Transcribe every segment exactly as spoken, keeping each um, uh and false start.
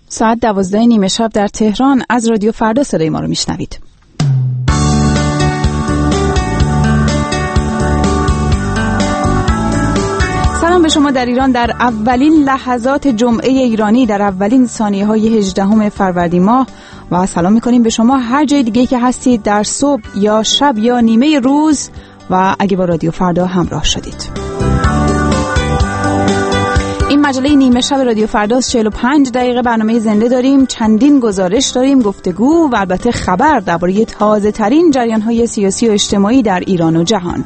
ساعت دوازده نیمه شب در تهران از رادیو فردا صدای ما رو میشنوید. سلام به شما در ایران در اولین لحظات جمعه ایرانی در اولین ثانیه های هجدهم فروردین ماه و سلام میکنیم به شما هر جای دیگه که هستید در صبح یا شب یا نیمه روز و اگه با رادیو فردا همراه شدید. این مجله نیمه شب رادیو فرداست. چهل و پنج دقیقه برنامه زنده داریم، چندین گزارش داریم، گفتگو و البته خبر درباره تازه ترین جریان های سیاسی و اجتماعی در ایران و جهان.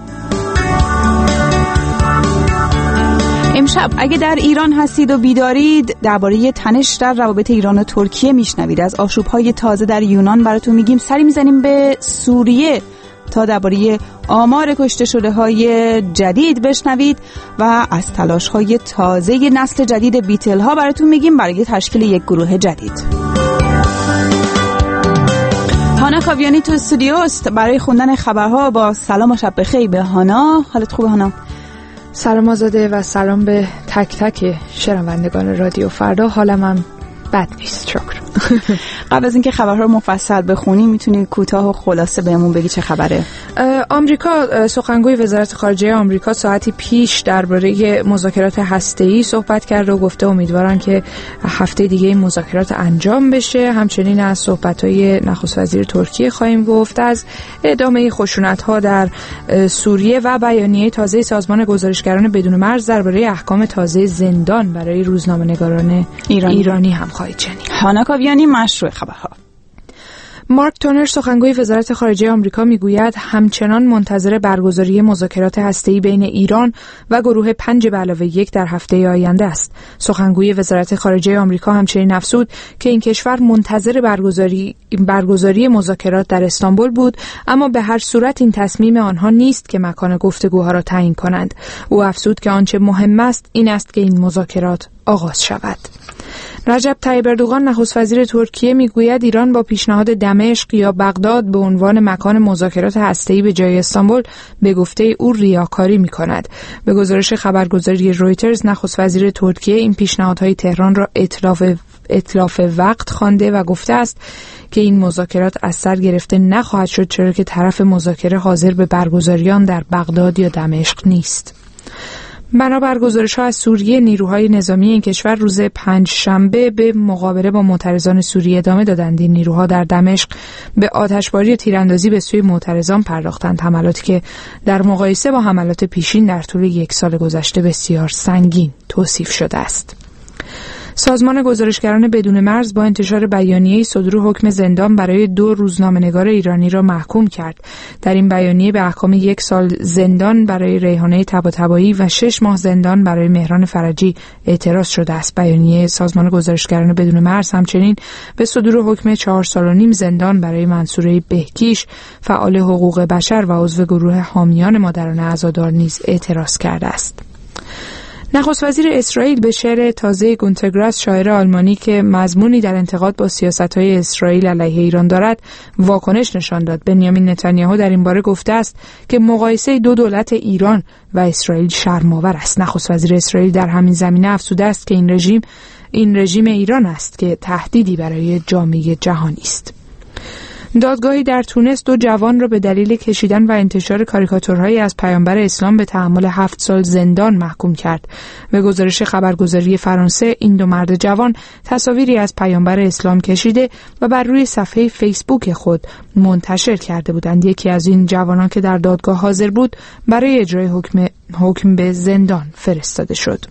امشب اگه در ایران هستید و بیدارید درباره تنش در روابط ایران و ترکیه میشنوید. از آشوب‌های تازه در یونان براتون میگیم. سری میزنیم به سوریه تا درباره آمار کشته شده های جدید بشنوید و از تلاش های تازه نسل جدید بیتل ها براتون میگیم برای تشکیل یک گروه جدید. هانا کاویانی تو استودیو است برای خوندن خبرها. با سلام و شب بخیر به هانا. حالت خوبه هانا؟ سلام آزاده و سلام به تک تک شنوندگان رادیو فردا. حالم هم بد نیست، شکر. قبل از اینکه خبرها رو مفصل بخونیم میتونی کوتاه و خلاصه بهمون بگی چه خبره؟ آمریکا، سخنگوی وزارت خارجه آمریکا ساعتی پیش درباره مذاکرات هسته‌ای صحبت کرد و گفته امیدوارن که هفته دیگه این مذاکرات انجام بشه. همچنین از صحبت‌های نخست وزیر ترکیه خواهیم گفت، از ادامه خشونت‌ها در سوریه و بیانیه تازه سازمان گزارشگران بدون مرز درباره احکام تازه زندان برای روزنامه‌نگاران ایرانی, ایرانی هم خواهید شنید. هانا کاویانی، مشروع خبرها. مارک تونر، سخنگوی وزارت خارجه آمریکا، میگوید همچنان منتظر برگزاری مذاکرات هسته‌ای بین ایران و گروه پنج به علاوه یک در هفته آینده است. سخنگوی وزارت خارجه آمریکا همچنین افزود که این کشور منتظر برگزاری برگزاری مذاکرات در استانبول بود، اما به هر صورت این تصمیم آنها نیست که مکان گفتگوها را تعیین کنند. او افزود که آنچه مهم است این است که این مذاکرات آغاز شود. رجب طیب اردوغان، نخست وزیر ترکیه، میگوید ایران با پیشنهاد دمشق یا بغداد به عنوان مکان مذاکرات هسته‌ای به جای استانبول به گفته او ریاکاری می‌کند. به گزارش خبرگزاری رویترز، نخست وزیر ترکیه این پیشنهادهای تهران را اتلاف اتلاف وقت خوانده و گفته است که این مذاکرات از سر گرفته نخواهد شد، چرا که طرف مذاکره حاضر به برگزاری آن در بغداد یا دمشق نیست. بنابر گزارش‌ها از سوریه، نیروهای نظامی این کشور روز پنج شنبه به مقابله با معترضان سوریه ادامه دادند. این نیروها در دمشق به آتشباری و تیراندازی به سوی معترضان پرداختند، حملاتی که در مقایسه با حملات پیشین در طول یک سال گذشته بسیار سنگین توصیف شده است. سازمان گزارشگران بدون مرز با انتشار بیانیه‌ای صدور حکم زندان برای دو روزنامه‌نگار ایرانی را محکوم کرد. در این بیانیه به احکام یک سال زندان برای ریحانه طباطبایی و شش ماه زندان برای مهران فرجی اعتراض شده است. بیانیه سازمان گزارشگران بدون مرز همچنین به صدور حکم چهار سال و نیم زندان برای منصوره بهکیش، فعال حقوق بشر و عضو گروه حامیان مادران عزادار نیز اعتراض کرده است. نخست وزیر اسرائیل به شعر تازه گونتر گراس، شاعر آلمانی که مضمونی در انتقاد با سیاست‌های اسرائیل علیه ایران دارد، واکنش نشان داد. بنیامین نتانیاهو در این باره گفته است که مقایسه دو دولت ایران و اسرائیل شرم‌آور است. نخست وزیر اسرائیل در همین زمینه افزوده است که این رژیم این رژیم ایران است که تهدیدی برای جامعه جهانی است. دادگاهی در تونس دو جوان را به دلیل کشیدن و انتشار کاریکاتورهایی از پیامبر اسلام به تحمل هفت سال زندان محکوم کرد. به گزارش خبرگزاری فرانسه، این دو مرد جوان تصاویری از پیامبر اسلام کشیده و بر روی صفحه فیسبوک خود منتشر کرده بودند. یکی از این جوانان که در دادگاه حاضر بود برای اجرای حکم حکم به زندان فرستاده شد.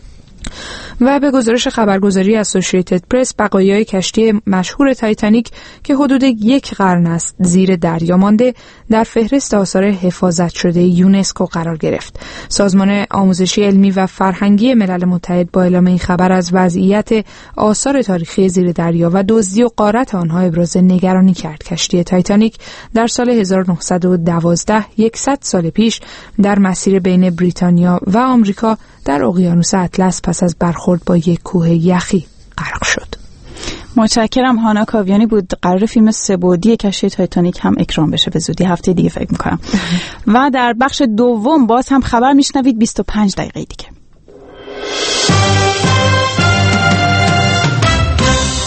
و به گزارش خبرگزاری اسوسییتد پرس، بقایای کشتی مشهور تایتانیک که حدود یک قرن است زیر دریا مانده در فهرست آثار حفاظت شده یونسکو قرار گرفت. سازمان آموزشی علمی و فرهنگی ملل متحد با اعلام این خبر از وضعیت آثار تاریخی زیر دریا و دزدی و غارت آنها ابراز نگرانی کرد. کشتی تایتانیک در سال هزار و نهصد و دوازده، صد سال پیش، در مسیر بین بریتانیا و آمریکا در اقیانوس اطلس پس از برخورد با یک کوه یخی غرق شد. متشکرم. هانا کاویانی بود. قرار فیلم سه‌بعدی کشتی تایتانیک هم اکران بشه به زودی، هفته دیگه فکر میکنم. و در بخش دوم باز هم خبر میشنوید بیست و پنج دقیقه دیگه.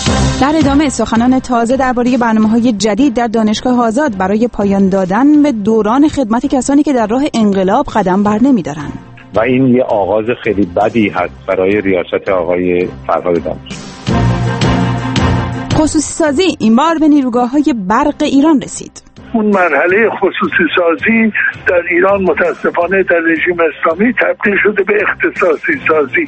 ادامه سخنان تازه درباره برنامه‌های جدید در دانشگاه آزاد برای پایان دادن به دوران خدمت کسانی که در راه انقلاب قدم بر نمی‌دارند. و این یه آغاز خیلی بدی هست برای ریاست آقای فرهاد دانش. خصوصی سازی این بار به نیروگاه‌های برق ایران رسید. اون مرحله خصوصی سازی در ایران متاسفانه در رژیم اسلامی تبدیل شده به اختصاصی سازی.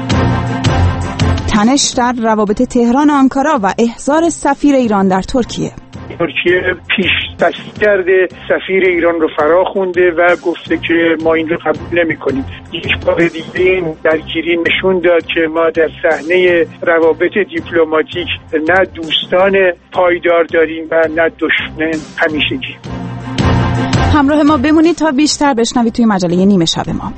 تنش در روابط تهران و آنکارا و احضار سفیر ایران در ترکیه. ترکیه پیش دست کرده، سفیر ایران رو فرا خونده و گفته که ما این رو قبول نمی کنیم. یک بار دیگه این درگیری نشون داد که ما در صحنه روابط دیپلماتیک نه دوستان پایدار داریم و نه دشمن همیشگی. همراه ما بمونید تا بیشتر بشنوید توی مجله نیمه شب ما.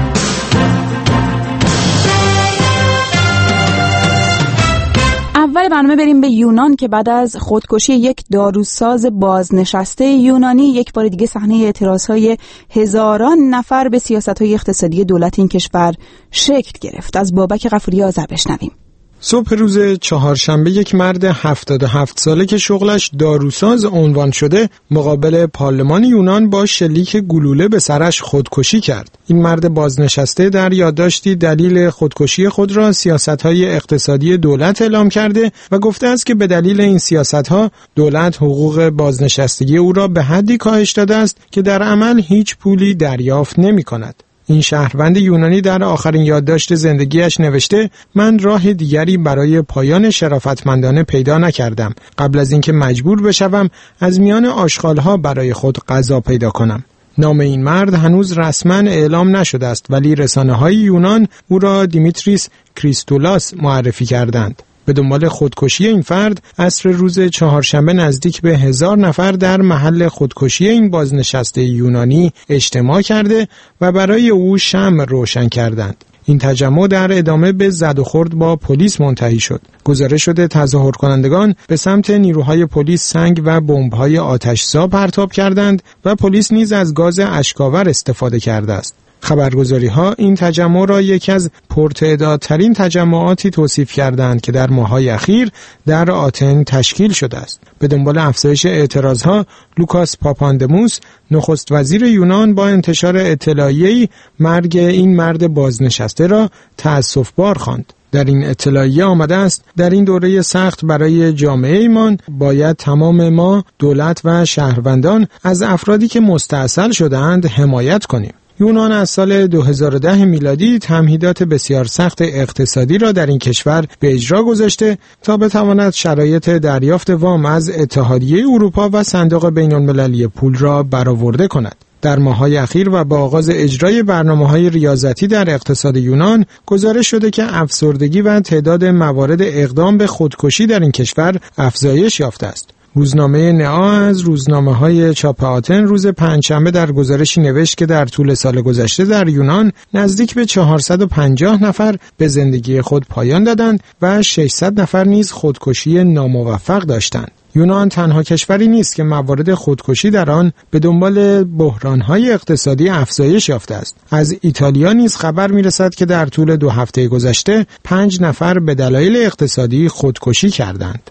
اول برنامه بریم به یونان که بعد از خودکشی یک داروساز بازنشسته یونانی یک بار دیگه صحنه اعتراضهای هزاران نفر به سیاست‌های اقتصادی دولت این کشور شکل گرفت. از بابک غفوری آذر بشنویم. صبح روز چهارشنبه یک مرد هفتاد و هفت ساله که شغلش داروساز عنوان شده مقابل پارلمان یونان با شلیک گلوله به سرش خودکشی کرد. این مرد بازنشسته در یادداشتی دلیل خودکشی خود را سیاست‌های اقتصادی دولت اعلام کرده و گفته است که به دلیل این سیاست‌ها دولت حقوق بازنشستگی او را به حدی کاهش داده است که در عمل هیچ پولی دریافت نمی‌کند. این شهروند یونانی در آخرین یادداشت زندگیش نوشته: من راه دیگری برای پایان شرافتمندانه پیدا نکردم قبل از اینکه مجبور بشوم از میان آشغال‌ها برای خود غذا پیدا کنم. نام این مرد هنوز رسما اعلام نشده است ولی رسانه‌های یونان او را دیمیتریس کریستولاس معرفی کردند. به دنبال خودکشی این فرد عصر روز چهارشنبه نزدیک به هزار نفر در محل خودکشی این بازنشسته یونانی اجتماع کرده و برای او شمع روشن کردند. این تجمع در ادامه به زد و خورد با پلیس منتهی شد. گزارش شده تظاهر کنندگان به سمت نیروهای پلیس سنگ و بمب‌های آتش‌زا پرتاب کردند و پلیس نیز از گاز اشک‌آور استفاده کرده است. خبرگزاری‌ها این تجمع را یکی از پرتعدادترین تجمعاتی توصیف کردند که در ماه‌های اخیر در آتن تشکیل شده است. به دنبال افزایش اعتراضها، لوکاس پاپاندموس، نخست وزیر یونان، با انتشار اطلاعیه‌ای مرگ این مرد بازنشسته را تأسف‌بار خواند. در این اطلاعیه آمده است در این دوره سخت برای جامعه ایمان باید تمام ما، دولت و شهروندان، از افرادی که مستأصل شده‌اند حمایت کنیم. یونان از سال دو هزار و ده میلادی تمهیدات بسیار سخت اقتصادی را در این کشور به اجرا گذاشته تا بتواند شرایط دریافت وام از اتحادیه اروپا و صندوق بین‌المللی پول را برآورده کند. در ماه‌های اخیر و با آغاز اجرای برنامه‌های ریاضتی در اقتصاد یونان گزارش شده که افسردگی و تعداد موارد اقدام به خودکشی در این کشور افزایش یافته است. روزنامه نئا از روزنامه‌های چاپ آتن روز پنجشنبه در گزارشی نوشت که در طول سال گذشته در یونان نزدیک به چهارصد و پنجاه نفر به زندگی خود پایان دادند و ششصد نفر نیز خودکشی ناموفق داشتند. یونان تنها کشوری نیست که موارد خودکشی در آن به دنبال بحران‌های اقتصادی افزایش یافته است. از ایتالیا نیز خبر می‌رسد که در طول دو هفته گذشته پنج نفر به دلایل اقتصادی خودکشی کردند.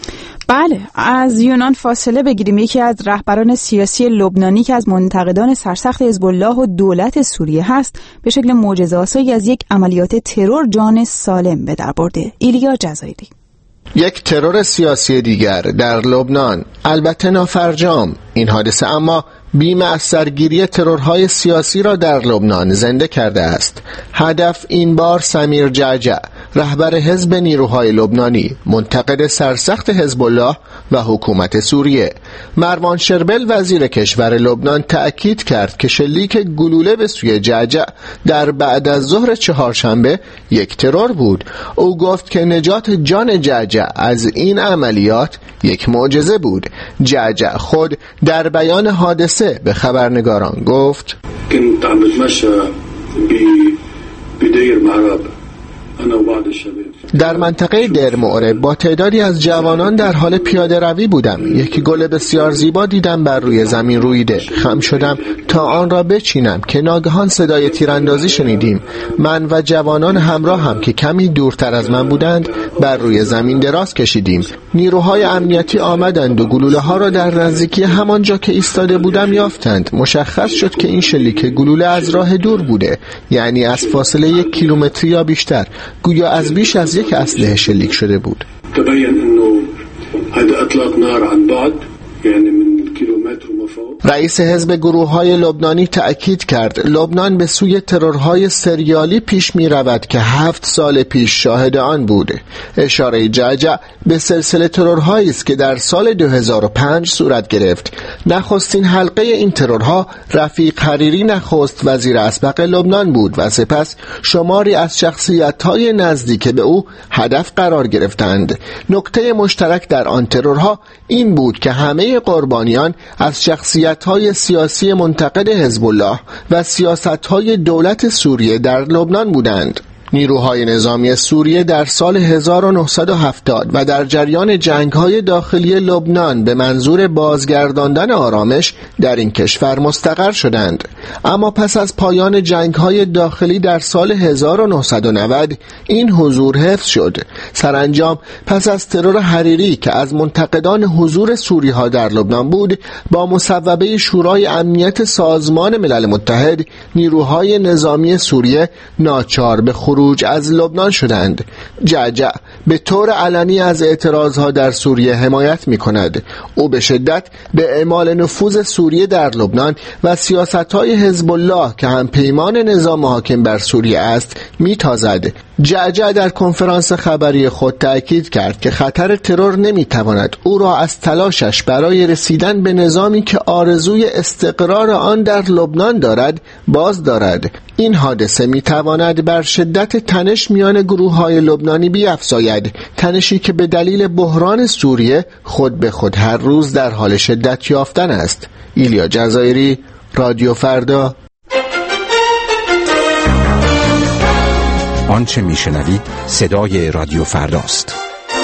بله، از یونان فاصله بگیریم. یکی از رهبران سیاسی لبنانی که از منتقدان سرسخت حزب الله و دولت سوریه هست به شکل معجزه‌آسایی از یک عملیات ترور جان سالم به در برده. ایلیا جزایری. یک ترور سیاسی دیگر در لبنان، البته نافرجام. این حادثه اما بیم از سرگیری ترورهای سیاسی را در لبنان زنده کرده است. هدف این بار سمیر جعجع، رهبر حزب نیروهای لبنانی، منتقد سرسخت حزب الله و حکومت سوریه. مروان شربل وزیر کشور لبنان تأکید کرد که شلیک گلوله به سوی جعجع در بعد از ظهر چهارشنبه یک ترور بود. او گفت که نجات جان جعجع از این عملیات یک معجزه بود. جعجع خود در بیان حادثه به خبرنگاران گفت: كنت عم بتمشى بدير معرب انا وبعض الشباب. در منطقه دیر معرب با تعدادی از جوانان در حال پیاده روی بودم. یک گل بسیار زیبا دیدم بر روی زمین رویده. خم شدم تا آن را بچینم که ناگهان صدای تیراندازی شنیدیم. من و جوانان همراه هم که کمی دورتر از من بودند بر روی زمین دراز کشیدیم. نیروهای امنیتی آمدند و گلوله ها را در نزدیکی همانجا که ایستاده بودم یافتند. مشخص شد که این شلیک گلوله از راه دور بوده، یعنی از فاصله یک کیلومتری یا بیشتر، گویا از بیش از یک اسلحه شلیک شده بود. تبين انه هذا اطلاق نار عن بعد يعني من کیلومتر و مفوق. رئیس حزب گروه‌های لبنانی تأکید کرد لبنان به سوی ترورهای سریالی پیش می رود که هفت سال پیش شاهد آن بوده. اشاره جعجع به سلسله ترورهایی است که در سال دو هزار و پنج صورت گرفت. نخستین حلقه این ترورها رفیق حریری نخست وزیر اسبق لبنان بود و سپس شماری از شخصیت‌های نزدیک به او هدف قرار گرفتند. نکته مشترک در آن ترورها این بود که همه قربانیان از شخصیت‌های سیاسی منتقد حزب الله و سیاست‌های دولت سوریه در لبنان بودند. نیروهای نظامی سوریه در سال هزار و نهصد و هفتاد و در جریان جنگ‌های داخلی لبنان به منظور بازگرداندن آرامش در این کشور مستقر شدند. اما پس از پایان جنگ‌های داخلی در سال هزار و نهصد و نود این حضور حفظ شد. سرانجام پس از ترور حریری که از منتقدان حضور سوری‌ها در لبنان بود، با مصوبه شورای امنیت سازمان ملل متحد نیروهای نظامی سوریه ناچار به خروج از لبنان شدند. جعجع به طور علنی از اعتراضها در سوریه حمایت می کند. او به شدت به اعمال نفوذ سوریه در لبنان و سیاستهای حزب الله که هم پیمان نظام حاکم بر سوریه است می تازد. جعجع در کنفرانس خبری خود تأکید کرد که خطر ترور نمی تواند او را از تلاشش برای رسیدن به نظامی که آرزوی استقرار آن در لبنان دارد باز دارد. این حادثه می تواند بر شدت تنش میان گروه‌های لبنانی بیفزاید، تنشی که به دلیل بحران سوریه خود به خود هر روز در حال شدت یافتن است. ایلیا جزایری، رادیو فردا. آنچه میشنوید صدای رادیو فرداست.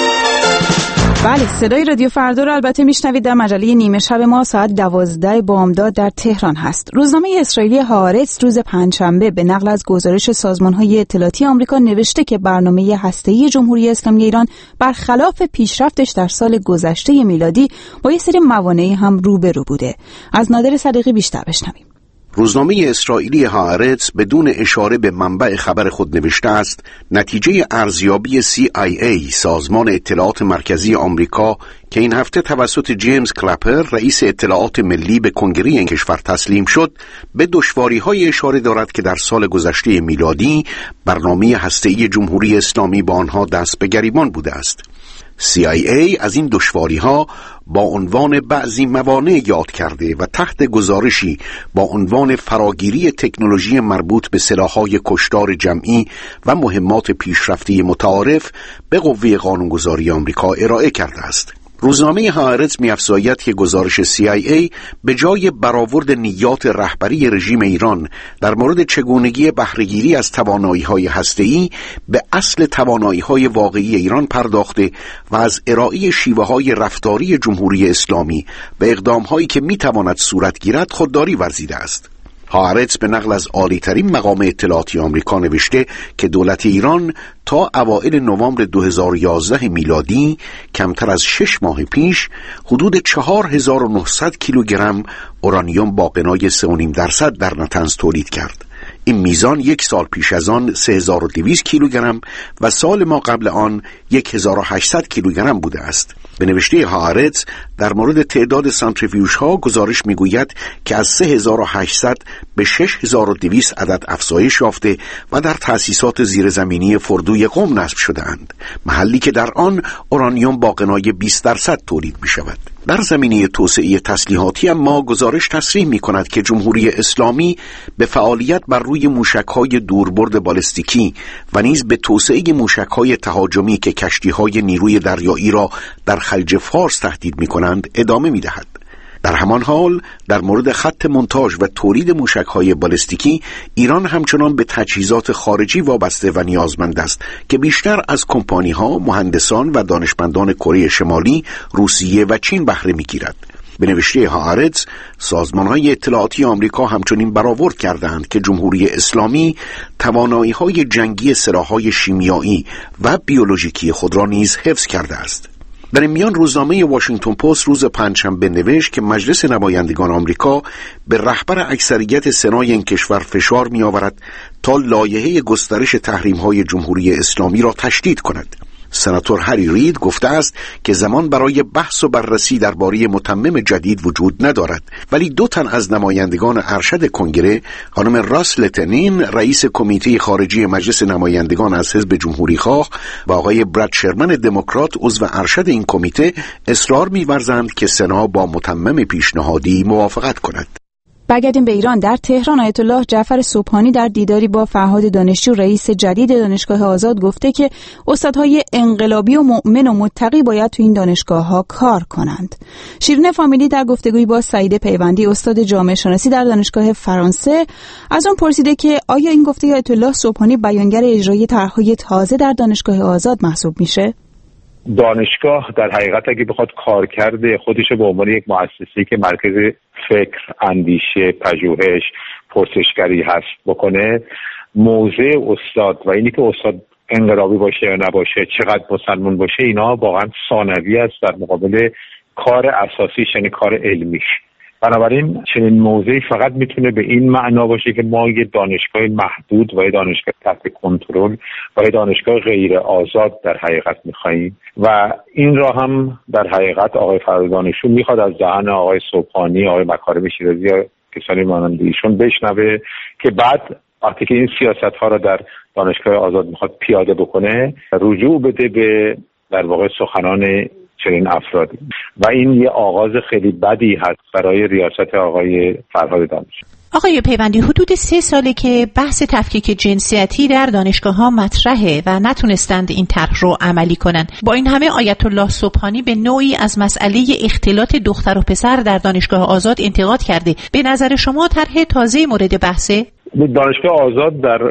بله، صدای رادیو فردا رو البته میشنوید. در مجله نیمه شب ما ساعت دوازده بامداد در تهران هست. روزنامه اسرائیلی هآرتز روز پنجشنبه به نقل از گزارش سازمان‌های اطلاعاتی آمریکا نوشته که برنامه هسته‌ای جمهوری اسلامی ایران برخلاف پیشرفتش در سال گذشته میلادی با یه سری موانعی هم روبرو بوده. از نادر صدیقی بیشتر بشنویم. روزنامه اسرائیلی هآرتز بدون اشاره به منبع خبر خود نوشته است نتیجه ارزیابی سی آی ای سازمان اطلاعات مرکزی آمریکا که این هفته توسط جیمز کلپر رئیس اطلاعات ملی به کنگره این کشور تسلیم شد به دشواری‌های اشاره دارد که در سال گذشته میلادی برنامه هسته‌ای جمهوری اسلامی با آنها دست به گریبان بوده است. سی آی ای از این دشواری‌ها با عنوان بعضی موانع یاد کرده و تحت گزارشی با عنوان فراگیری تکنولوژی مربوط به سلاح‌های کشتار جمعی و مهمات پیشرفته متعارف به قوه قانونگذاری آمریکا ارائه کرده است. روزنامه هآرتز می‌افزاید که گزارش سی آی ای به جای برآورد نیات رهبری رژیم ایران در مورد چگونگی بهره‌گیری از توانایی‌های هسته‌ای به اصل توانایی‌های واقعی ایران پرداخته و از ارائه شیوه‌های رفتاری جمهوری اسلامی به اقدام‌هایی که می‌تواند صورت گیرد خودداری ورزیده است. هآرتز به نقل از عالی‌ترین مقام اطلاعاتی آمریکا نوشته که دولت ایران تا اوایل نوامبر دو هزار و یازده میلادی کمتر از شش ماه پیش حدود چهار هزار و نهصد کیلوگرم اورانیوم با غنای سه و نیم درصد در نتنز تولید کرد. این میزان یک سال پیش از آن سه هزار و دویست کیلوگرم و سال ما قبل آن هزار و هشتصد کیلوگرم بوده است. به نوشته هآرتز در مورد تعداد سانتریفیوژها گزارش میگوید که از سه هزار و هشتصد به شش هزار و دویست عدد افزایش یافته و در تأسیسات زیرزمینی فردوی قم نصب شده‌اند، محلی که در آن اورانیوم با غنای بیست درصد تولید می شود. در زمینه توسعه تسلیحاتی اما گزارش تصریح می کند که جمهوری اسلامی به فعالیت بر روی موشک‌های دوربرد بالستیکی و نیز به توسعه موشک‌های تهاجمی که کشتی‌های نیروی دریایی را در خلیج فارس تهدید می کنند ادامه می دهد. در همان حال در مورد خط مونتاژ و تولید موشک‌های بالستیکی ایران همچنان به تجهیزات خارجی وابسته و نیازمند است که بیشتر از کمپانی‌ها، مهندسان و دانشمندان کره شمالی، روسیه و چین بهره می‌گیرد. به نوشته هآرتز سازمان‌های اطلاعاتی آمریکا همچنین برآورد کردند که جمهوری اسلامی توانایی‌های جنگی سلاح‌های شیمیایی و بیولوژیکی خود را نیز حفظ کرده است. در این میان روزنامه واشنگتن پست روز پنجشنبه نوشت که مجلس نمایندگان آمریکا به رهبر اکثریت سنای این کشور فشار می آورد تا لایحه گسترش تحریم‌های جمهوری اسلامی را تشدید کند. سناتور هری رید گفته است که زمان برای بحث و بررسی درباره متمم جدید وجود ندارد، ولی دو تن از نمایندگان ارشد کنگره، خانم راس لتنین رئیس کمیته خارجی مجلس نمایندگان از حزب جمهوری‌خواه و آقای براد شرمن دموکرات عضو ارشد این کمیته اصرار می‌ورزند که سنا با متمم پیشنهادی موافقت کند. برگردیم به ایران. در تهران آیت الله جعفر سبحانی در دیداری با فرهاد دانشجو رئیس جدید دانشگاه آزاد گفته که استادهای انقلابی و مؤمن و متقی باید تو این دانشگاه‌ها کار کنند. شیرین فامیلی در گفتگویی با سعید پیوندی استاد جامعه شناسی در دانشگاه فرانسه از اون پرسیده که آیا این گفته آیت الله سبحانی بیانگر اجرای طرح‌های تازه در دانشگاه آزاد محسوب میشه؟ دانشگاه در حقیقت اگه بخواد کار کرده خودش به عنوان یک مؤسسه‌ای که مرکز فکر، اندیشه، پژوهش، پرسشگری هست بکنه، موضع استاد و اینی که استاد انقلابی باشه یا نباشه، چقدر مسلمان باشه، اینا واقعا ثانوی است در مقابل کار اساسیش، یعنی کار علمیش. بنابراین چنین موضعی فقط میتونه به این معنا باشه که ما یه دانشگاه محدود و یه دانشگاه تحت کنترل و یه دانشگاه غیر آزاد در حقیقت میخواییم و این را هم در حقیقت آقای فرهاد دانشجو میخواد از دهن آقای سبحانی، آقای مکارم شیرازی یا کسانی مانند ایشون بشنوه که بعد وقتی که این سیاست ها را در دانشگاه آزاد میخواد پیاده بکنه رجوع بده به در واقع سخنان چنین افرادی و این یه آغاز خیلی بدی هست برای ریاست آقای فرهاد دانشجو. آقای پیوندی، حدود سه ساله که بحث تفکیک جنسیتی در دانشگاه‌ها مطرحه و نتونستند این طرح رو عملی کنن. با این همه آیت الله سبحانی به نوعی از مسئله اختلاط دختر و پسر در دانشگاه آزاد انتقاد کرده. به نظر شما طرح تازه مورد بحثه؟ دانشگاه آزاد در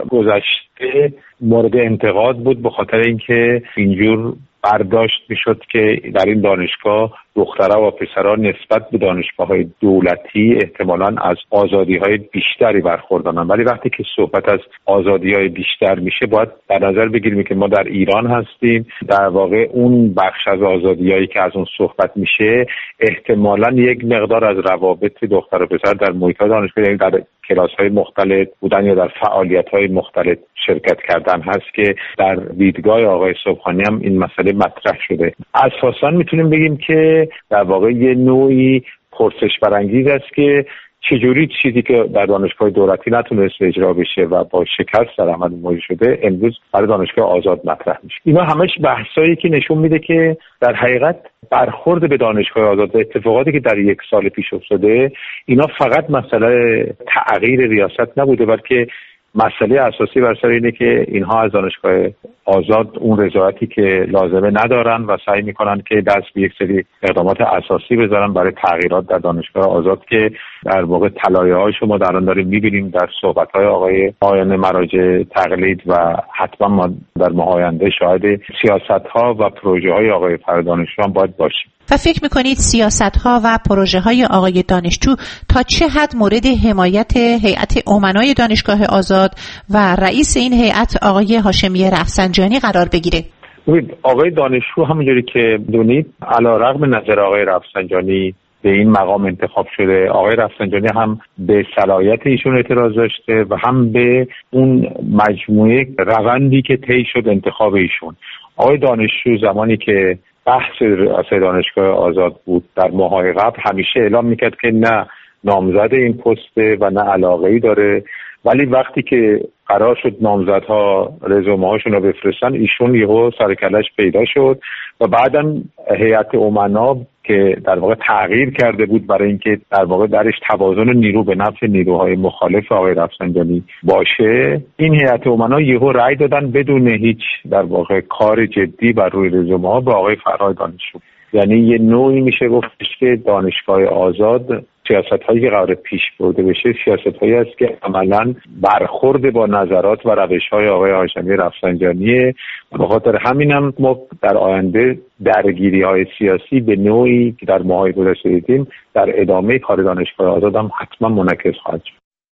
گذشته مورد انتقاد بود به خاطر اینکه اینجور برداشت میشد که در این دانشگاه دخترها و پسرها نسبت به دانشگاه‌های دولتی احتمالاً از آزادی‌های بیشتری برخوردارن، ولی وقتی که صحبت از آزادی‌های بیشتر میشه باید در نظر بگیریم که ما در ایران هستیم. در واقع اون بخش از آزادی‌هایی که از اون صحبت میشه احتمالاً یک مقدار از روابط دختر و پسر در محیط‌های دانشگاه، یعنی در کلاس‌های مختلف بودن یا در فعالیت‌های مختلف شرکت کردن هست که در دیدگاه آقای سبحانی هم این مسئله مطرح شده. اساساً میتونیم بگیم که در واقع یه نوعی پرسش برانگیز است که چجوری چیزی که در دانشگاه دولتی نتونست اجرا بشه و با شکست در عمل مواجه شده امروز برای دانشگاه آزاد مطرح میشه. اینا همش بحثایی که نشون میده که در حقیقت برخورد به دانشگاه آزاد و اتفاقاتی که در یک سال پیش افتاده اینا فقط مسئله تغییر ریاست نبوده، بلکه مسئله اساسی بر سر اینه که اینها از دانشگاه آزاد اون رضایتی که لازمه ندارن و سعی میکنن که دست به یک سری اقدامات اساسی بذارن برای تغییرات در دانشگاه آزاد که در واقع طلایه‌هاش ما در آن داریم میبینیم در صحبت‌های آقای آیان مراجع تقلید و حتما ما در ماه آینده شاهد سیاست‌ها و پروژه‌های آقای فرهاد دانشجو هم باید باشیم. و فکر میکنید سیاست‌ها و پروژه‌های آقای دانشجو تا چه حد مورد حمایت هیئت امنای دانشگاه آزاد و رئیس این هیئت آقای هاشمی رفسنجانی قرار بگیره؟ آقای دانشجو همونجوری که دونید علیرغم نظر آقای رفسنجانی به این مقام انتخاب شده، آقای رفسنجانی هم به صلاحیت ایشون اعتراض داشته و هم به اون مجموعه روندی که طی شد انتخاب ایشون. آقای دانشجو زمانی که بحث ریاست دانشگاه آزاد بود در ماهای قبل همیشه اعلام میکرد که نه نامزد این پسته و نه علاقه‌ای داره، ولی وقتی که قرار شد نامزدها رزومه هاشون رو بفرستن ایشون یهو سرکلش پیدا شد و بعداً هیئت امنا که در واقع تغییر کرده بود برای اینکه در واقع درش توازن نیرو به نفع نیروهای مخالف آقای رفسنجانی باشه، این هیئت امنا یهو رأی دادن بدون هیچ در واقع کار جدی بر روی رزومه ها به آقای فرهاد دانشجو. یعنی یه نوعی میشه گفتش که دانشگاه آزاد سیاست هایی که قرار پیش برده بشه سیاست هایی است که عملاً برخورد با نظرات و روش های آقای هاشمی رفسنجانیه و به خاطر همین هم ما در آینده درگیری های سیاسی به نوعی که در ماهای گذشته دیدیم در ادامه کار دانشگاه آزاد هم حتما منعکس خواهد شد.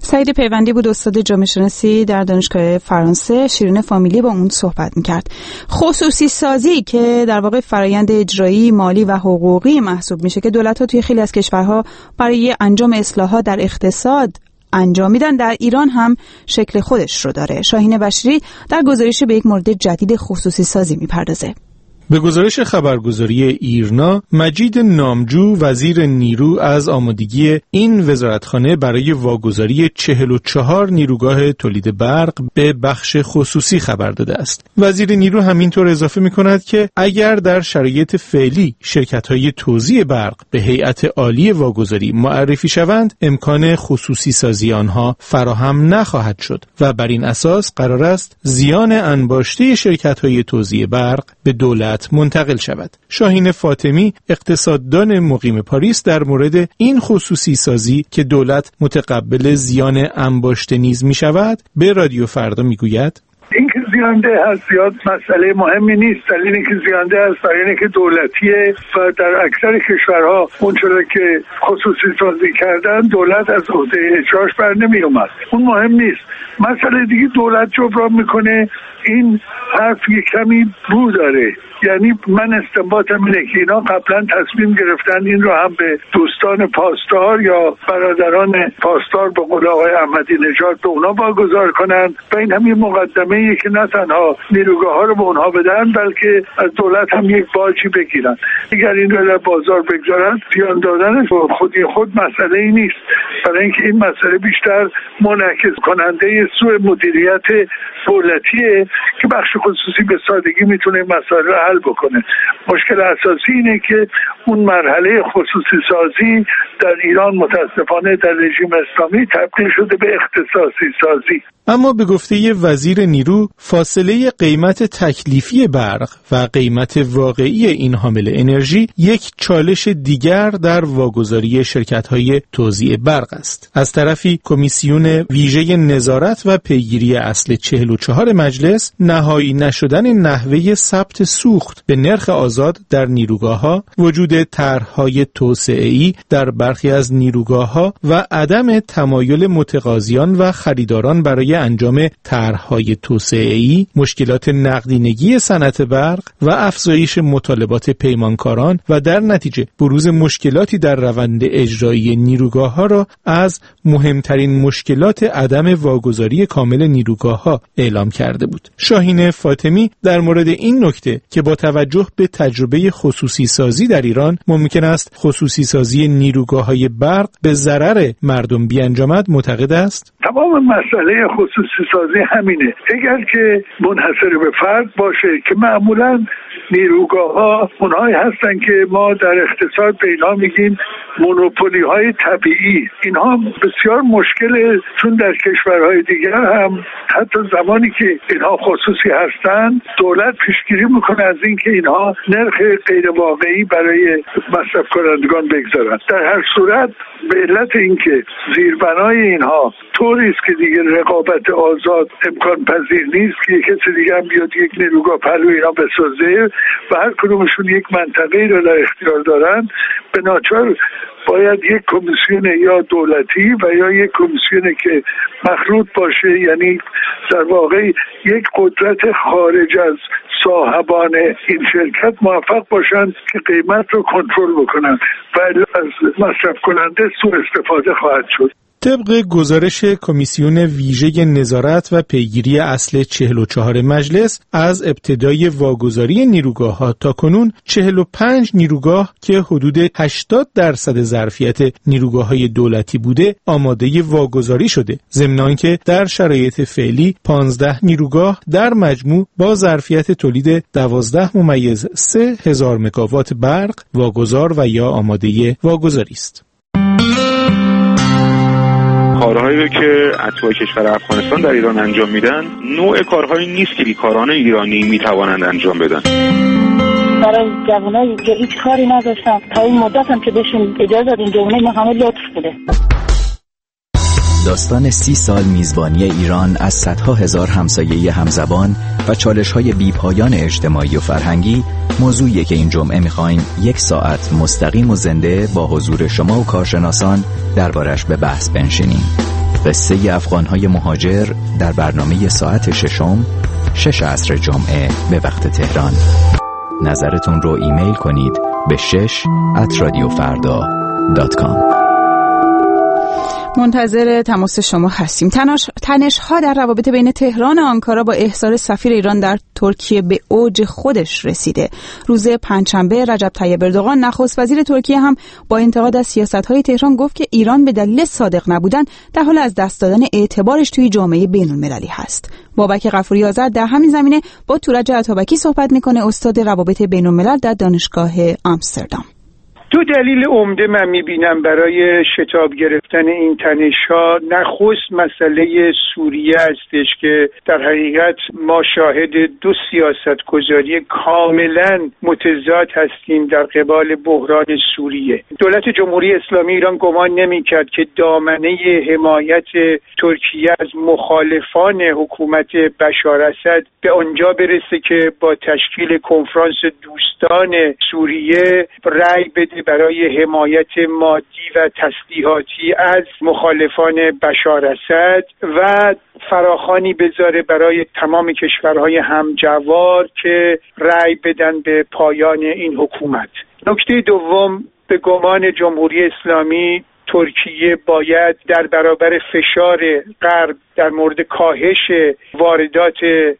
سعید پیوندی بود، استاد جامعه شناسی در دانشگاه فرانسه. شیرین فامیلی با اون صحبت میکرد. خصوصی سازی که در واقع فرایند اجرایی، مالی و حقوقی محسوب میشه که دولت‌ها توی خیلی از کشورها برای انجام اصلاحات در اقتصاد انجام میدن، در ایران هم شکل خودش رو داره. شاهین بشری در گزارش به یک مورد جدید خصوصی سازی میپردازه. به گزارش خبرگزاری ایرنا، مجید نامجو وزیر نیرو از آمادگی این وزارتخانه برای واگذاری چهل و چهار نیروگاه تولید برق به بخش خصوصی خبر داده است. وزیر نیرو همینطور اضافه می‌کند که اگر در شرایط فعلی شرکت‌های توزیع برق به هیئت عالی واگذاری معرفی شوند، امکان خصوصی سازی آنها فراهم نخواهد شد و بر این اساس قرار است زیان انباشته شرکت‌های توزیع برق به دولت منتقل شود. شاهین فاطمی، اقتصاددان مقیم پاریس، در مورد این خصوصی سازی که دولت متقبل زیان انباشته نیز می شود به رادیو فردا می گوید: این که زیانده هست زیاد مسئله مهمی نیست. دلیل اینکه زیانده هست برای اینه که دولتیه و در اکثر کشورها اونچرا که خصوصی سازی کردن دولت از عهده اجراش بر نمی اومد. اون مهم نیست. مسئله دیگه دولت جبران میکنه. این حرف یک کمی بو داره. یعنی من استنباطم اینه که اینا قبلا تصمیم گرفتن این رو هم به دوستان پاسدار یا برادران پاسدار به قول آقای احمدی نژاد به اونا واگذار کنن و این هم یه مقدمه‌ایه که نه تنها نیروگاه ها رو به اونها بدن بلکه از دولت هم یک باجی بگیرن. اگر این رو در بازار بگذارن زیان دادن خودی خود مسئله ای نیست، برای اینکه این مسئله بیشتر منعکس کننده سوء مدیریت دولتیه که بخش خصوصی به سادگی میتونه مسائل رو حل بکنه. مشکل اساسی اینه که اون مرحله خصوصی سازی در ایران متاسفانه در رژیم اسلامی تبدیل شده به اختصاصی سازی. اما به گفته وزیر نیرو، فاصله قیمت تکلیفی برق و قیمت واقعی این حامل انرژی یک چالش دیگر در واگذاری شرکت‌های توزیع برق است. از طرفی کمیسیون ویژه نظارت و پیگیری اصل چهل و چهار مجلس نهایی نشدن نحوه ثبت سوخت به نرخ آزاد در نیروگاه‌ها، وجود طرح‌های توسعه‌ای در برخی از نیروگاه‌ها و عدم تمایل متقاضیان و خریداران برای انجام طرح‌های توسعه‌ای، مشکلات نقدینگی صنعت برق و افزایش مطالبات پیمانکاران و در نتیجه بروز مشکلاتی در روند اجرایی نیروگاه‌ها را از مهمترین مشکلات عدم واگذاری کامل نیروگاه‌ها اعلام کرده بود. شاهین فاطمی در مورد این نکته که با توجه به تجربه خصوصی سازی در ایران ممکن است خصوصی سازی نیروگاه‌های برق به ضرر مردم بیانجامد معتقد است: تمام مسئله خصوصی سازی همینه. اگر که منحصر به فرد باشه که معمولاً نیروگاه‌ها اونهایی هستن که ما در اقتصاد به اینا میگیم مونوپولی های طبیعی. اینها بسیار مشکله، چون در کشورهای دیگر هم حتی زمانی که اینها خصوصی هستن دولت پیشگیری میکنه از اینکه اینها نرخ غیر واقعی برای مصرف کنندگان بگذارن. در هر صورت به علت اینکه زیربنای اینها طوری است که دیگه رقابت آزاد امکان پذیر نیست که کسی دیگه هم بیاد یک نیروگاه پلو اینا بسازه و هر کدومشون یک منطقه‌ای رو در اختیار دارن، به ناچار باید یک کمیسیون یا دولتی و یا یک کمیسیون که مخلوط باشه، یعنی در واقع یک قدرت خارج از صاحبان این شرکت موفق باشند که قیمت رو کنترل بکنن و از مصرف کننده سوء استفاده خواهد شد. طبق گزارش کمیسیون ویژه نظارت و پیگیری اصل چهل و چهار مجلس، از ابتدای واگذاری نیروگاه‌ها تا کنون چهل و پنج نیروگاه که حدود هشتاد درصد ظرفیت نیروگاه‌های دولتی بوده آماده واگذاری شده، ضمن آنکه در شرایط فعلی پانزده نیروگاه در مجموع با ظرفیت تولید دوازده ممیز سه هزار مگاوات برق واگذار و یا آماده واگذاری است. کارهایی که اتباع کشور افغانستان در ایران انجام میدن نوع کارهایی نیست که بیکاران ایرانی میتوانند انجام بدن. برای جوانای که هیچ کاری نداشتن تا این مدت هم که بهشون اجازه دادیم جوانای ما همه لطف بده. داستان سی سال میزبانی ایران از صدها هزار همسایه همزبان و چالش‌های بی‌پایان اجتماعی و فرهنگی موضوعیه که این جمعه می‌خوایم یک ساعت مستقیم و زنده با حضور شما و کارشناسان دربارش به بحث بنشینیم. قصه افغانهای مهاجر در برنامه ساعت ششم شش عصر جمعه به وقت تهران. نظرتون رو ایمیل کنید به شش ات رادیو فردا دات کام. منتظر تماس شما هستیم. تنش تنش ها در روابط بین تهران و آنکارا با احضار سفیر ایران در ترکیه به اوج خودش رسیده. روز پنجشنبه رجب طیب اردوغان نخست وزیر ترکیه هم با انتقاد از سیاست‌های تهران گفت که ایران به دلیل صادق نبودن در حال از دست دادن اعتبارش توی جامعه بین‌المللی هست. بابک غفوری آزاد در همین زمینه با تورج عطابکی صحبت میکنه، استاد روابط بین‌الملل در دانشگاه آمستردام. دو دلیل عمده من میبینم برای شتاب گرفتن این تنش‌ها. نخست مسئله سوریه هستش که در حقیقت ما شاهد دو سیاستگذاری کاملا متضاد هستیم در قبال بحران سوریه. دولت جمهوری اسلامی ایران گمان نمی‌کرد که دامنه حمایت ترکیه از مخالفان حکومت بشار اسد به آنجا برسه که با تشکیل کنفرانس دوستان سوریه رأی بده برای حمایت مادی و تسلیحاتی از مخالفان بشار اسد و فراخوانی بذاره برای تمام کشورهای همجوار که رأی بدن به پایان این حکومت. نکته دوم، به گمان جمهوری اسلامی ترکیه باید در برابر فشار غرب در مورد کاهش واردات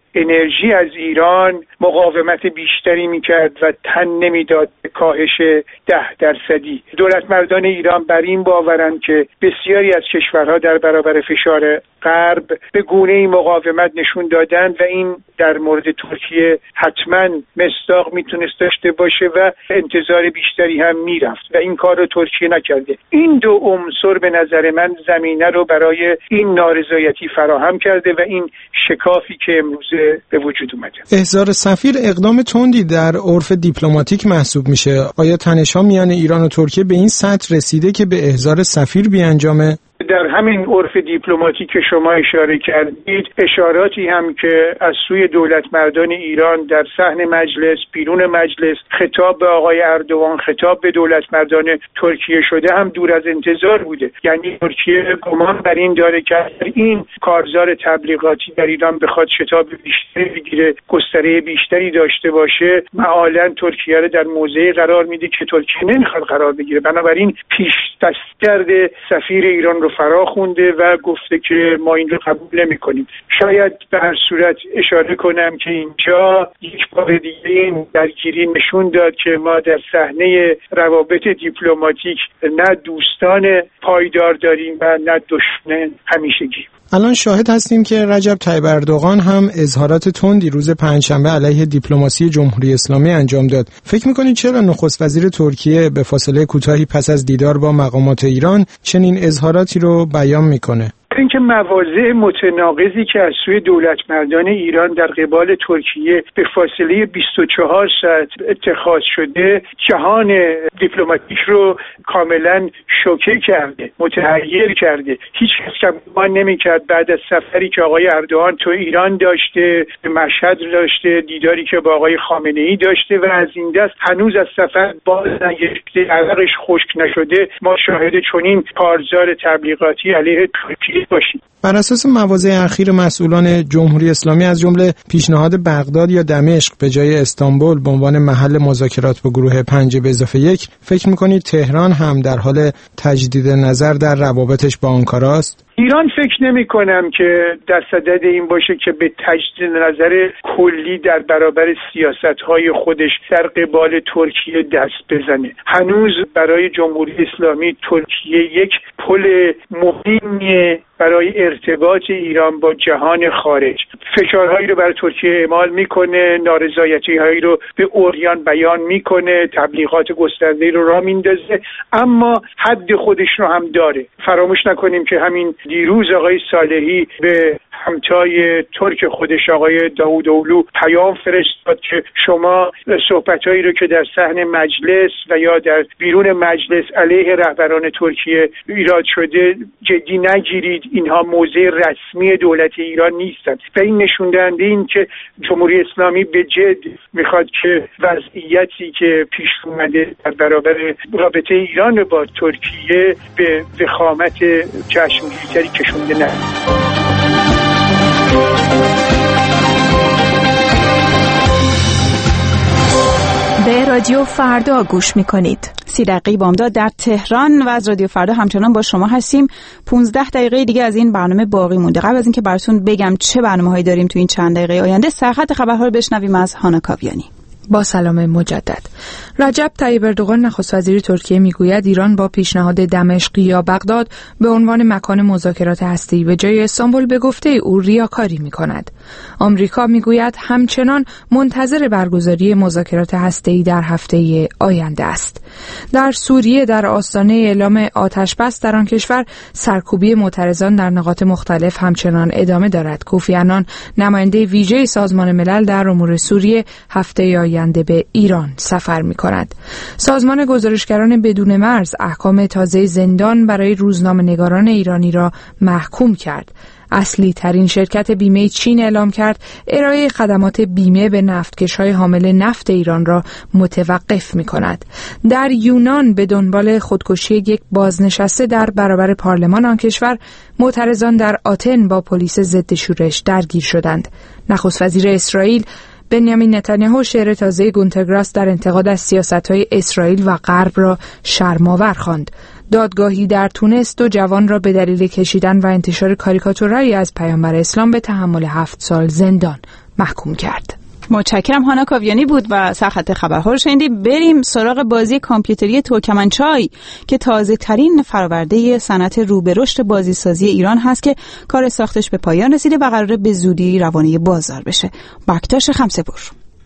انرژی از ایران مقاومت بیشتری میکرد و تن نمیداد به کاهش ده درصدی. دولت مردان ایران بر این باورند که بسیاری از کشورها در برابر فشار غرب به گونه‌ای مقاومت نشون دادند و این در مورد ترکیه حتما مصداق میتونست داشته باشه و انتظار بیشتری هم میرفت و این کار رو ترکیه نکرده. این دو عنصر به نظر من زمینه رو برای این نارضایتی فراهم کرده و این شکافی که امروزه به وجود اومده. احضار سفیر اقدام تندی در عرف دیپلماتیک محسوب میشه. آیا تنش‌ها میان ایران و ترکیه به این سطح رسیده که به احضار سفیر بیانجامه؟ در همین عرف دیپلماتیک که شما اشاره کردید، اشاراتی هم که از سوی دولت مردان ایران در صحن مجلس، بیرون مجلس، خطاب به آقای اردوغان، خطاب به دولت مردان ترکیه شده هم دور از انتظار بوده. یعنی ترکیه گمان بر این داره که این کارزار تبلیغاتی در ایران بخواد شتاب بیشتری بگیره، گستره بیشتری داشته باشه، معالاً ترکیه رو در موضعی قرار میده که ترکیه نمیخواد قرار بگیره. بنابراین پیش دست کرده سفیر ایران رو فرا خونده و گفته که ما این رو قبول نمی کنیم. شاید به هر صورت اشاره کنم که اینجا یک بار دیگه این درگیری نشون داد که ما در صحنه روابط دیپلماتیک نه دوستان پایدار داریم و نه دشمن همیشگی. الان شاهد هستیم که رجب طیب اردوغان هم اظهارات تندی روز پنجشنبه علیه دیپلماسی جمهوری اسلامی انجام داد. فکر می‌کنید چرا نخست وزیر ترکیه به فاصله کوتاهی پس از دیدار با مقامات ایران چنین اظهاراتی رو بیان میکنه؟ اینکه مواضع متناقضی که از سوی دولت مردان ایران در قبال ترکیه به فاصله بیست و چهار ساعت اتخاذ شده جهان دیپلماتیک رو کاملا شوکه کرده، متحیر کرده. هیچ کس که گمان نمی‌کرد بعد از سفری که آقای اردوغان تو ایران داشته، به مشهد داشته، دیداری که با آقای خامنه‌ای داشته و از این دست هنوز از سفر باز نگشته، عرقش خشک نشده، ما شاهد چنین کارزار تبلیغاتی علیه ترکیه باشیم. بر اساس مواضع اخیر مسئولان جمهوری اسلامی از جمله پیشنهاد بغداد یا دمشق به جای استانبول به عنوان محل مذاکرات با گروه پنج به اضافه یک، فکر می‌کنید تهران هم در حال تجدید نظر در روابطش با آنکارا است؟ ایران فکر نمی کنم که در صدد این باشه که به تجدید نظر کلی در برابر سیاست‌های خودش در قبال ترکیه دست بزنه. هنوز برای جمهوری اسلامی ترکیه یک پل مهمیه برای ارتباط ایران با جهان خارج. فشارهایی رو برای ترکیه اعمال میکنه، نارضایتی‌هایی رو به عریان بیان میکنه، تبلیغات گسترده‌ای رو راه میندازه، اما حد خودش رو هم داره. فراموش نکنیم که همین دیروز آقای صالحی به همتای ترک خودش آقای داوود اولو پیام فرستاد که شما صحبتایی رو که در صحن مجلس و یا در بیرون مجلس علیه رهبران ترکیه ایراد شده جدی نگیرید، اینها موضع رسمی دولت ایران نیستند و این نشون دهنده این که جمهوری اسلامی به جد میخواد که وضعیتی که پیش اومده در برابر رابطه ایران با ترکیه به وخامت چشمگیرتری کشونده نه. به رادیو فردا گوش میکنید. سی دقیقه بامداد در تهران و از رادیو فردا همچنان با شما هستیم. پونزده دقیقه دیگه از این برنامه باقی مونده. قبل از اینکه براتون بگم چه برنامه‌هایی داریم تو این چند دقیقه آینده، سرخط خبرها رو بشنویم از هانا کاویانی. با سلام مجدد. رجب طیب اردوغان نخست وزیر ترکیه میگوید ایران با پیشنهاد دمشق یا بغداد به عنوان مکان مذاکرات هسته‌ای به جای استانبول به گفته او ریاکاری می‌کند. آمریکا میگوید همچنان منتظر برگزاری مذاکرات هسته‌ای در هفته آینده است. در سوریه در آستانه اعلام آتش بس در آن کشور سرکوبی معترضان در نقاط مختلف همچنان ادامه دارد. کوفی عنان نماینده ویژه سازمان ملل در امور سوریه هفته آینده به ایران سفر می‌کند. سازمان گزارشگران بدون مرز احکام تازه زندان برای روزنامه‌نگاران ایرانی را محکوم کرد. اصلی ترین شرکت بیمه چین اعلام کرد ارائه خدمات بیمه به نفتکش‌های حامل نفت ایران را متوقف می‌کند. در یونان به دنبال خودکشی یک بازنشسته در برابر پارلمان آن کشور، معترضان در آتن با پلیس ضد شورش درگیر شدند. نخست وزیر اسرائیل بنیامین نتانیاهو شعر تازه گونتر گراس در انتقاد از سیاست‌های اسرائیل و غرب را شرم‌آور خواند. دادگاهی در تونس دو جوان را به دلیل کشیدن و انتشار کاریکاتورهایی از پیامبر اسلام به تحمل هفت سال زندان محکوم کرد. متشکرم. هانا کاویانی بود و سرخط خبرها رو شنیدیم. بریم سراغ بازی کامپیوتری ترکمنچای که تازه ترین فراورده صنعت رو به رشد بازیسازی ایران هست که کار ساختش به پایان رسیده و قراره به زودی روانه بازار بشه. بکتاش خمسه‌پور.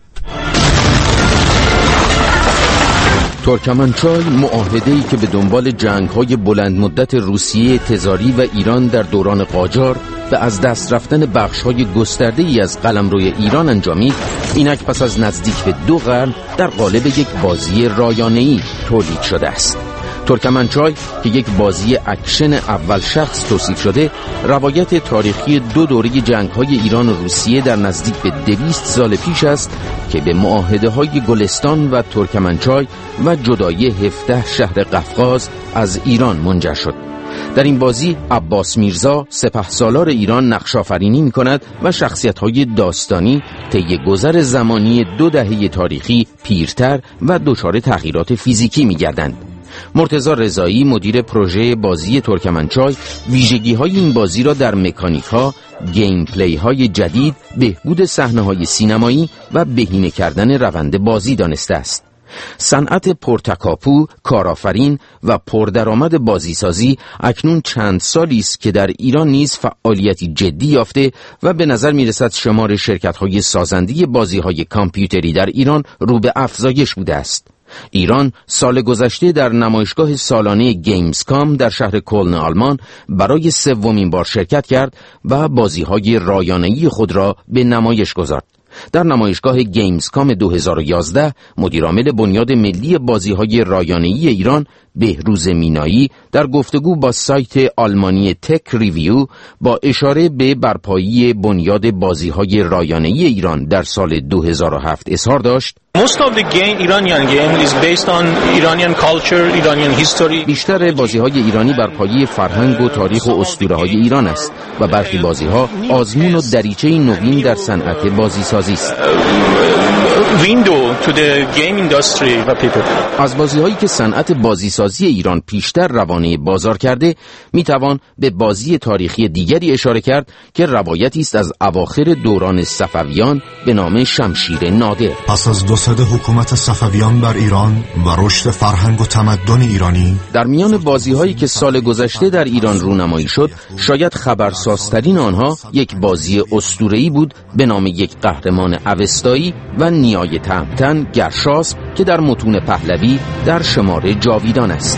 ترکمنچای معاهده‌ای که به دنبال جنگ‌های بلند مدت روسیه تزاری و ایران در دوران قاجار به از دست رفتن بخش‌های گسترده‌ای از قلمروی ایران انجامید، اینک پس از نزدیک به دو قرن در قالب یک بازی رایانه‌ای تولید شده است. ترکمنچای که یک بازی اکشن اول شخص توصیف شده، روایت تاریخی دو دوره جنگ‌های ایران و روسیه در نزدیک به دویست سال پیش است که به معاهده‌های گلستان و ترکمنچای و جدایی هفده شهر قفقاز از ایران منجر شد. در این بازی عباس میرزا سپهسالار ایران نقش آفرینی می‌کند و شخصیت‌های داستانی طی گذر زمانی دو دهه تاریخی پیرتر و دچار تغییرات فیزیکی می‌گردند. مرتضی رضایی مدیر پروژه بازی ترکمنچای ویژگی‌های این بازی را در مکانیک‌ها، گیم پلی‌های جدید، بهبود صحنه‌های سینمایی و بهینه کردن روند بازی دانسته است. صنعت پرتکاپو، کارآفرین و پردرآمد بازیسازی اکنون چند سالی است که در ایران نیز فعالیتی جدی یافته و به نظر می‌رسد شمار شرکت‌های سازنده بازی‌های کامپیوتری در ایران رو به افزایش بوده است. ایران سال گذشته در نمایشگاه سالانه گیمزکام در شهر کلن آلمان برای سومین بار شرکت کرد و بازی‌های رایانه‌ای خود را به نمایش گذارد. در نمایشگاه گیمزکام دو هزار و یازده مدیرعامل بنیاد ملی بازی‌های رایانه‌ای ایران بهروز مینایی در گفتگو با سایت آلمانی تک ریویو با اشاره به برپایی بنیاد بازی‌های رایانه‌ای ایران در سال دو هزار و هفت اظهار داشت: Most of the game, Iranian game is based on Iranian culture, Iranian history. بیشتر بازی‌های ایرانی بر پایه فرهنگ و تاریخ و اسطوره‌های ایران است و برخی بازی‌ها آزمون و دریچه نوین در صنعت بازیسازی است. Window to the game industry و people. از بازی‌هایی که صنعت بازیسازی ایران پیشتر روانه بازار کرده، می‌توان به بازی تاریخی دیگری اشاره کرد که روایتی است از اواخر دوران صفویان به نام شمشیر نادر. پس از دو سده حکومت صفویان بر ایران و رشد فرهنگ و تمدن ایرانی، در میان بازی‌هایی که سال گذشته در ایران رونمایی شد، شاید خبرسازترین آنها یک بازی اسطوره‌ای بود به نام یک قهرمان اوستایی و نیای تهمتن گرشاسب که در متون پهلوی در شماره جاویدان است.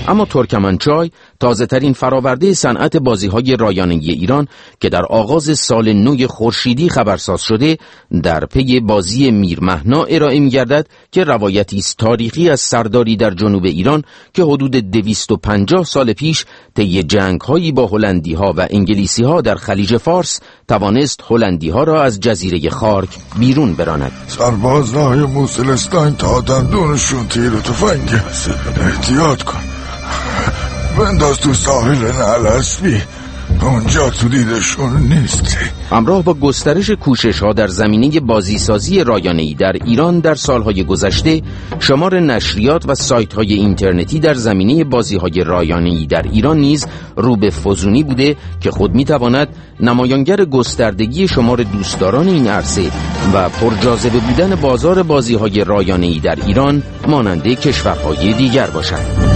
اما ترکمنچای تازه ترین فراورده صنعت بازی‌های رایانه‌ای ایران که در آغاز سال نو خورشیدی خبرساز شده، در پی بازی میر مهنا ارائه می‌گردد که روایتی است تاریخی از سرداری در جنوب ایران که حدود دویست و پنجاه سال پیش طی جنگ‌هایی با هلندی‌ها و انگلیسی‌ها در خلیج فارس توانست هلندی‌ها را از جزیره خارک بیرون براند. سربازهای موسلستان تا دندونشون تیر و تفنگی هست. احتیاط کن، بنداز تو ساحل نلسبی، اونجا تو دیدشون نیستی. همراه با گسترش کوشش‌ها در زمینه بازیسازی رایانه‌ای در ایران در سالهای گذشته، شمار نشریات و سایت‌های اینترنتی در زمینه بازی‌های رایانه‌ای در ایران نیز رو به فزونی بوده که خود می‌تواند نمایانگر گستردگی شمار دوستداران این عرصه و پرجاذبه بودن بازار بازی‌های رایانه‌ای در ایران مانند کشورهای دیگر باشد.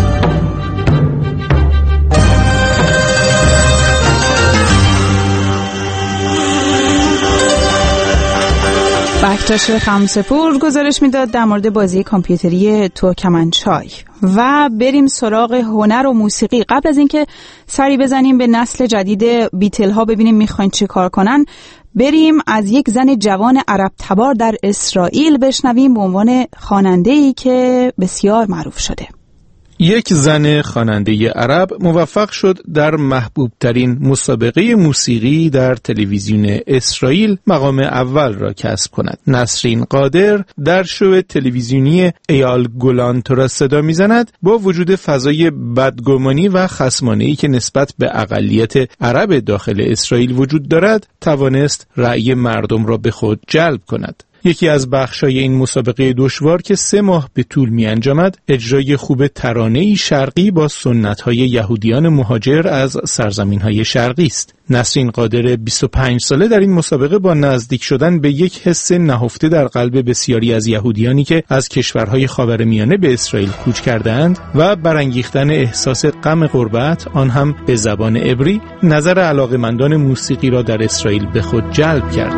بکتاش خمسپور گزارش میداد در مورد بازی کامپیوتری ترکمنچای. و بریم سراغ هنر و موسیقی. قبل از اینکه سری بزنیم به نسل جدید بیتل ها ببینیم میخواین چه کار کنن، بریم از یک زن جوان عرب تبار در اسرائیل بشنویم به عنوان خواننده‌ای که بسیار معروف شده. یک زن خواننده عرب موفق شد در محبوب ترین مسابقه موسیقی در تلویزیون اسرائیل مقام اول را کسب کند. نسرین قادر در شو تلویزیونی ایال گولان تو را صدا می‌زند با وجود فضای بدگمانی و خصمانه‌ای که نسبت به اقلیت عرب داخل اسرائیل وجود دارد، توانست رأی مردم را به خود جلب کند. یکی از بخشای این مسابقه دشوار که سه ماه به طول می انجامد، اجرای خوب ترانه‌ای شرقی با سنت‌های یهودیان مهاجر از سرزمین‌های شرقی است. نسرین قادر بیست و پنج ساله در این مسابقه با نزدیک شدن به یک حس نهفته در قلب بسیاری از یهودیانی که از کشورهای خاورمیانه به اسرائیل کوچ کردند و برانگیختن احساس غم غربت، آن هم به زبان عبری، نظر علاقه‌مندان موسیقی را در اسرائیل به خود جلب کرد.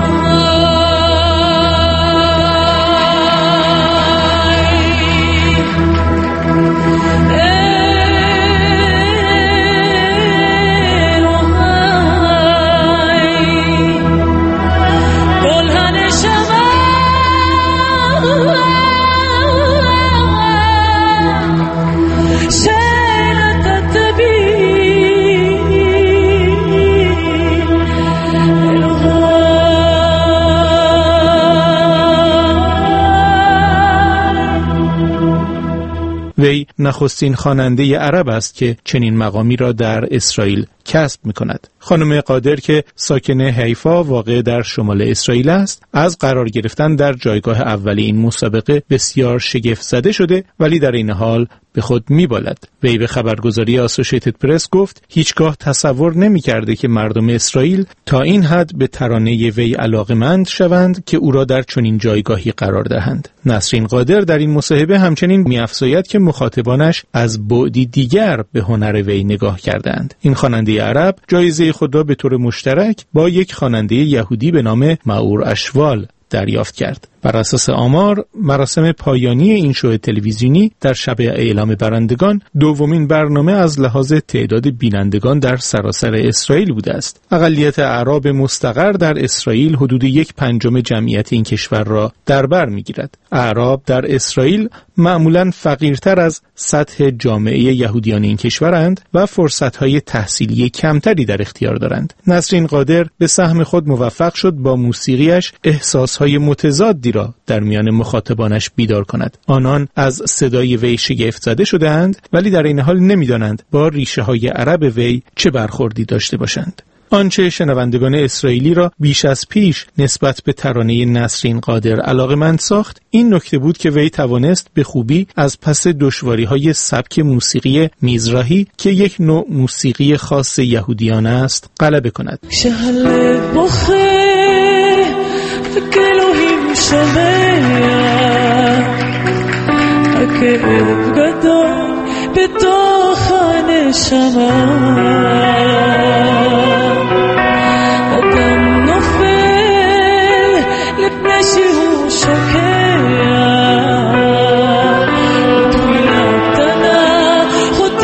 وی نخستین خواننده عرب است که چنین مقامی را در اسرائیل کسب می‌کند. خانم قادر که ساکن حیفا واقع در شمال اسرائیل است، از قرار گرفتن در جایگاه اولی این مسابقه بسیار شگفت زده شده، ولی در این حال به خود می‌بالد. وی به خبرگزاری آسوشیتد پرس گفت هیچگاه تصور نمی‌کرده که مردم اسرائیل تا این حد به ترانه وی علاقه‌مند شوند که او را در چنین جایگاهی قرار دهند. نسرین قادر در این مصاحبه همچنین می‌افزاید که مخاطبانش از بعدی دیگر به هنر وی نگاه کردند. این خواننده عرب جایزه خود را به طور مشترک با یک خواننده یهودی به نام ماور اشوال دریافت کرد. بر اساس آمار، مراسم پایانی این شو تلویزیونی در شب اعلام برندگان دومین برنامه از لحاظ تعداد بینندگان در سراسر اسرائیل بوده است. اقلیت اعراب مستقر در اسرائیل حدود یک پنجم جمعیت این کشور را در بر می‌گیرد. اعراب در اسرائیل معمولاً فقیرتر از سطح جامعه یهودیان این کشورند و فرصت‌های تحصیلی کمتری در اختیار دارند. نسرین قادر به سهم خود موفق شد با موسیقیش احساس‌های متضادی را در میان مخاطبانش بیدار کند. آنان از صدای وی شگفت زده شده‌اند، ولی در این حال نمی‌دانند با ریشه‌های عرب وی چه برخوردی داشته باشند. آنچه شنوندگان اسرائیلی را بیش از پیش نسبت به ترانه نسرین قادر علاقه‌مند ساخت، این نکته بود که وی توانست به خوبی از پس دشواری‌های سبک موسیقی میزراهی که یک نوع موسیقی خاص یهودیان است غلبه کند. خود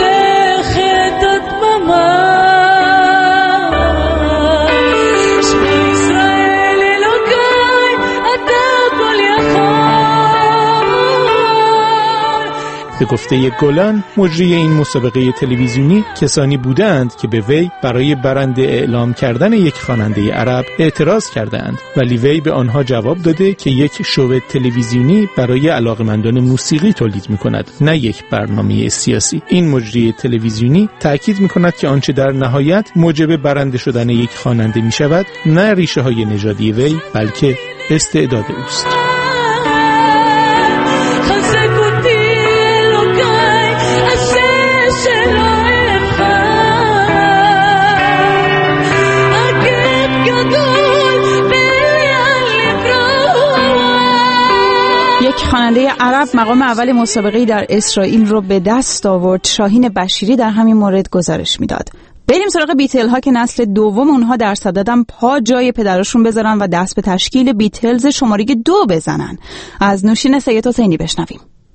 به گفته گولان، مجری این مسابقه تلویزیونی کسانی بودند که به وی برای برنده اعلام کردن یک خواننده عرب اعتراض کردند، ولی وی به آنها جواب داده که یک شو تلویزیونی برای علاقمندان موسیقی تولید می‌کند، نه یک برنامه سیاسی. این مجری تلویزیونی تأکید می‌کند که آنچه در نهایت موجب برنده شدن یک خواننده می‌شود، نه ریشه‌های نژادی وی، بلکه استعداد اوست. یک خواننده عرب مقام اول مسابقه در اسرائیل رو به دست آورد. شاهین بشیری در همین مورد گزارش میداد. بریم سراغ بیتل ها که نسل دوم اونها در صددن پا جای پدرشون بذارن و دست به تشکیل بیتلز شماره دو بزنن. از نوشین سید حسینی بشنویم.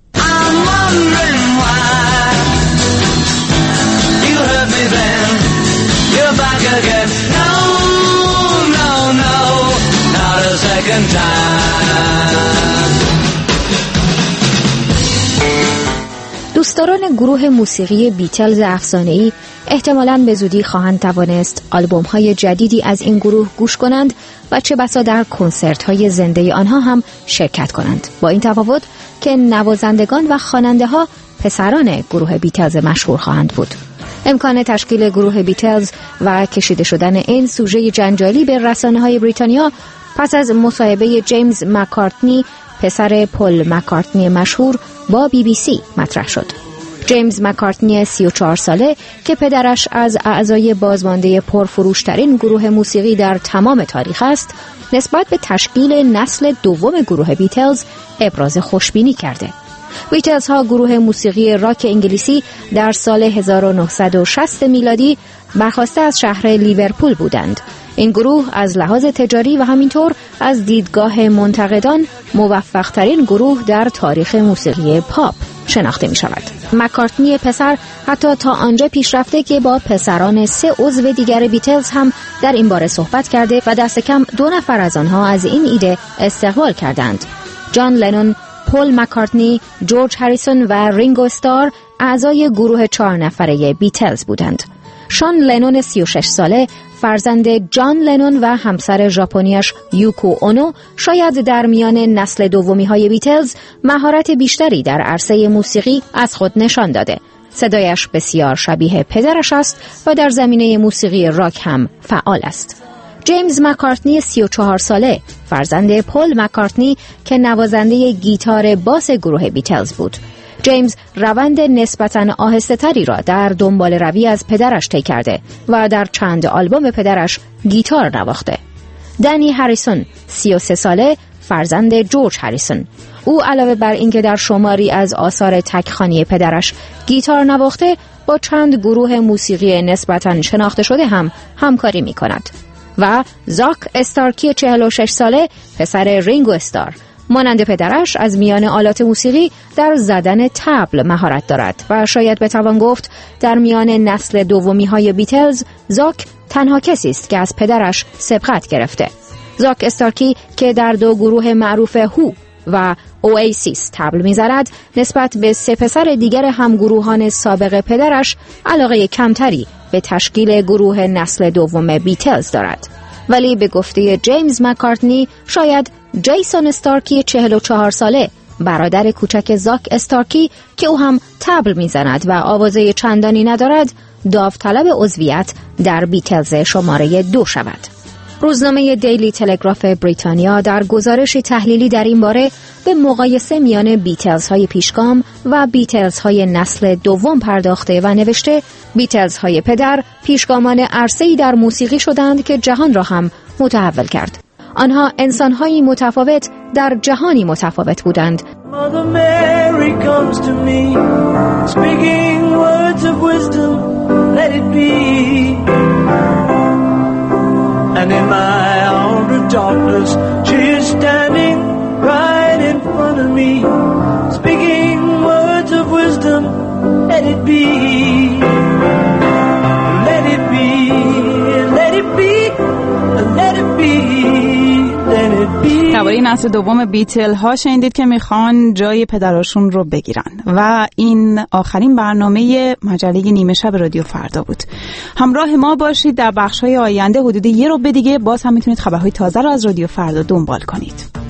دوستداران گروه موسیقی بیتلز افسانه‌ای احتمالاً به زودی خواهند توانست آلبوم‌های جدیدی از این گروه گوش کنند و چه بسا در کنسرت‌های زنده آنها هم شرکت کنند، با این تفاوت که نوازندگان و خواننده‌ها پسران گروه بیتلز مشهور خواهند بود. امکان تشکیل گروه بیتلز و کشیده شدن این سوژه جنجالی به رسانه‌های بریتانیا پس از مصاحبه جیمز مکارتنی، پسر پل مکارتنی مشهور، با بی بی سی مطرح شد. جیمز مکارتنی سی و چهار ساله که پدرش از اعضای بازمانده پرفروشترین گروه موسیقی در تمام تاریخ است، نسبت به تشکیل نسل دوم گروه بیتلز ابراز خوشبینی کرده. بیتلز ها گروه موسیقی راک انگلیسی در سال هزار و نهصد و شصت میلادی برخاسته از شهر لیورپول بودند. این گروه از لحاظ تجاری و همینطور از دیدگاه منتقدان موفق ترین گروه در تاریخ موسیقی پاپ شناخته می شود. مکارتنی پسر حتی تا آنجا پیش رفته که با پسران سه عضو دیگر بیتلز هم در این باره صحبت کرده و دست کم دو نفر از آنها از این ایده استقبال کردند. جان لنون، پل مکارتنی، جورج هریسون و رینگو استار اعضای گروه چهار نفره بیتلز بودند. شان لنون سی و شش ساله، فرزند جان لنون و همسر ژاپنیش یوکو اونو، شاید در میان نسل دومی های بیتلز مهارت بیشتری در عرصه موسیقی از خود نشان داده. صدایش بسیار شبیه پدرش است و در زمینه موسیقی راک هم فعال است. جیمز مکارتنی سی و چهار ساله، فرزند پل مکارتنی که نوازنده گیتار باس گروه بیتلز بود. جیمز روند نسبتاً آهسته‌تری را در دنبال روی از پدرش طی کرده و در چند آلبوم پدرش گیتار نواخته. دنی هریسون سی و سه ساله، فرزند جورج هریسون. او علاوه بر اینکه در شماری از آثار تک‌خوانی پدرش گیتار نواخته، با چند گروه موسیقی نسبتاً شناخته شده هم همکاری می‌کند. و زاک استارکی چهل و شش ساله، پسر رینگو استار، مانند پدرش از میان آلات موسیقی در زدن طبل مهارت دارد و شاید بتوان گفت در میان نسل دومی های بیتلز زاک تنها کسی است که از پدرش سبقت گرفته. زاک استارکی که در دو گروه معروف هو و اویسیس طبل می‌زند، نسبت به سه پسر دیگر همگروهان سابق پدرش علاقه کمتری به تشکیل گروه نسل دوم بیتلز دارد. ولی به گفته جیمز مکارتنی، شاید جیسون استارکی چهل و چهار ساله، برادر کوچک زاک استارکی که او هم طبل میزند و آوازه چندانی ندارد، داوطلب عضویت در بیتلز شماره دو شود. روزنامه دیلی تلگراف بریتانیا در گزارشی تحلیلی در این باره به مقایسه میان بیتلز های پیشگام و بیتلز های نسل دوم پرداخته و نوشته بیتلز های پدر پیشگامان عرصه‌ای در موسیقی شدند که جهان را هم متحول کرد. آنها انسان‌هایی متفاوت در جهانی متفاوت بودند. Mother Mary comes to me, speaking words of wisdom, let it be. And in my hour of darkness, she is standing right in front of me, speaking words of wisdom, let it be. Let it be, let it be, let it be. درباره نسل دوم بیتل ها شنیدید که میخوان جای پدراشون رو بگیرن و این آخرین برنامه مجله نیمه شب رادیو فردا بود. همراه ما باشید. در بخش‌های آینده حدود یه ربع دیگه باز هم میتونید خبرهای تازه رو از رادیو فردا دنبال کنید.